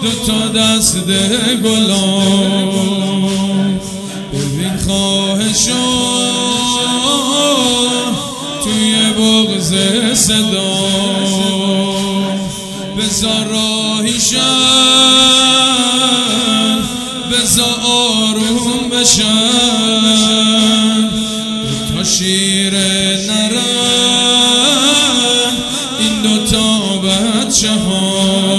دوتا دست گلان ببین خواهشو توی بغض صدا بذار راهیشن بذار آروم بشن دوتا شیر نرن این دوتا بچه ها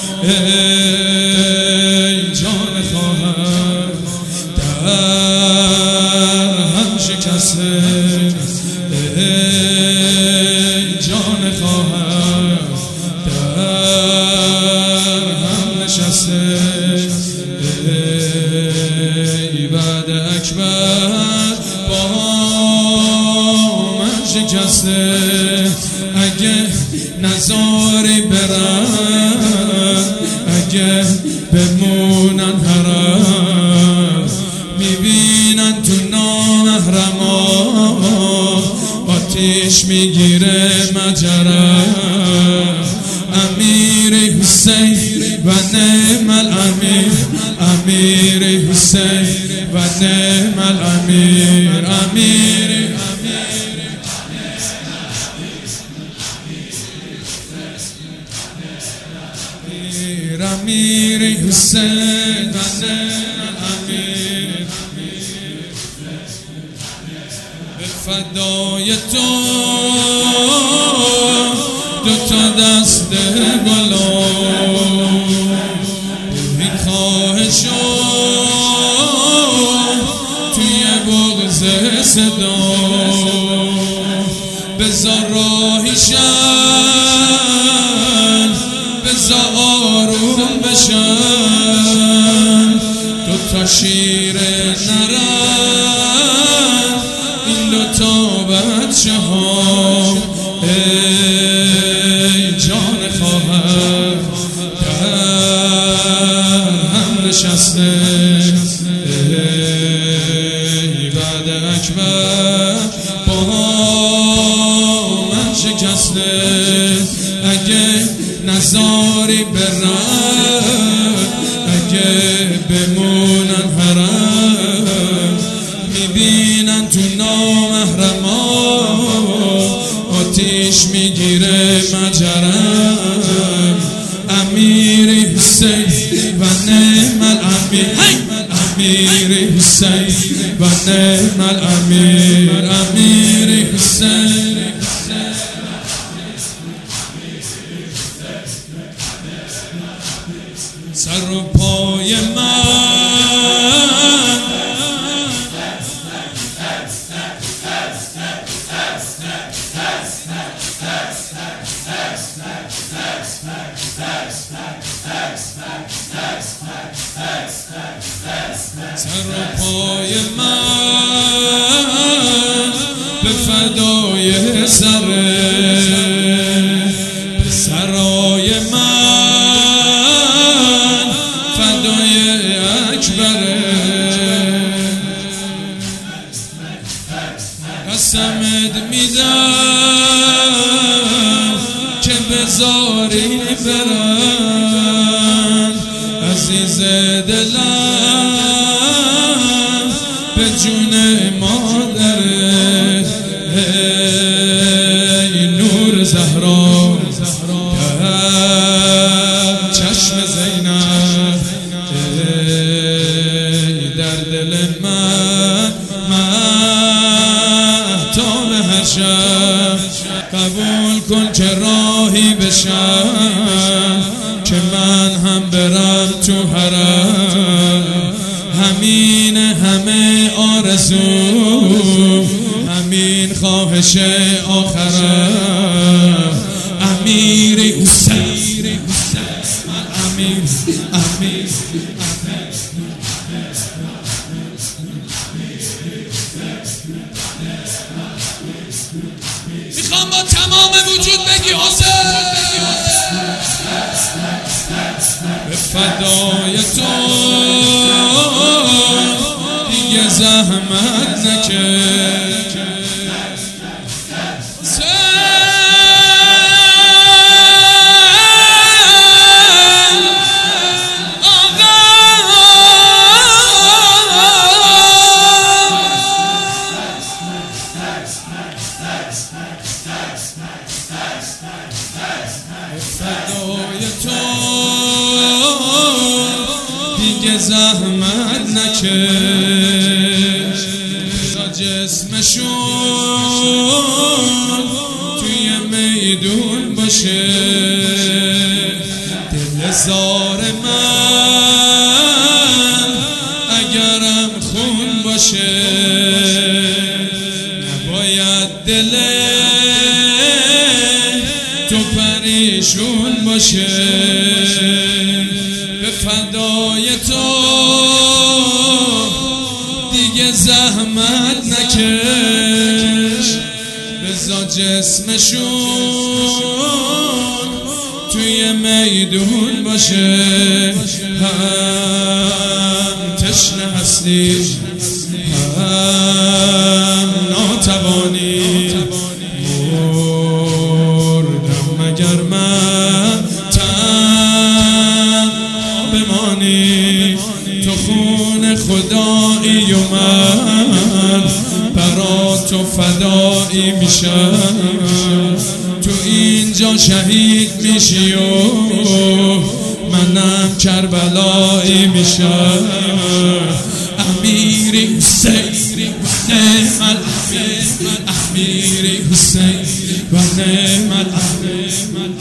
ای جان خواهر در هم شکسته ای جان خواهر در هم نشسته ای بعد اکبر با من شکسته اگه نزاری برن اگه بمونن حرم میبینن تو نامحرما آتیش میگیره مجرم امیر حسین و نعم الامیر امیر حسین و نعم الامیر امیر امیر حسین و نعم الامیر به فدای تو دوتا دست گلان ببین خواهشو توی بغض صدا بذار راهیشن بذار آروم بشن دوتا شیر نرن این دوتا بچه ها ای جان خواهر در هم نشسته ای بعد اکبر با من شکسته اگه نزاری برن اگه بمونن حرم میبینن تو نامحرما آتیش میگیره مجرم امیر حسین و نعم الامیر امیر حسین و نعم الامیر امیر حسین سر و پای من سر و پای من به فدای سره به سرای من فدای اکبره قسمت میدم که بذاری برن عزیز دلم به جون مادره ای نور زهرا در چشم زینب ای در دل من مهتاب هر شب قبول کن که راهی بشم که من هم برم تو حرم همین همه آرزو همین خواهش آخرم امیر حسین امیر امیر میخوام با تمام وجود بگی حسین به فدای تو دیگه زحمت نکش فدای تو دیگه زحمت نکش، بذار جسمشون توی میدون باشه. دل زار من اگرم خون باشه، نباید دل تو پریشون باشه. به فدای تو دیگه زحمت نکش، بذار جسمشون توی میدون باشه. هم تشنه هستی هم ناتوانی، مردم مگر من تنها بمانی. تو خون خدایی و من برا تو فدایی میشم. تو اینجا شهید میشی و منم کربلایی میشم. امیری حسین و نعم الامیر، امیری حسین و نعم الامیر.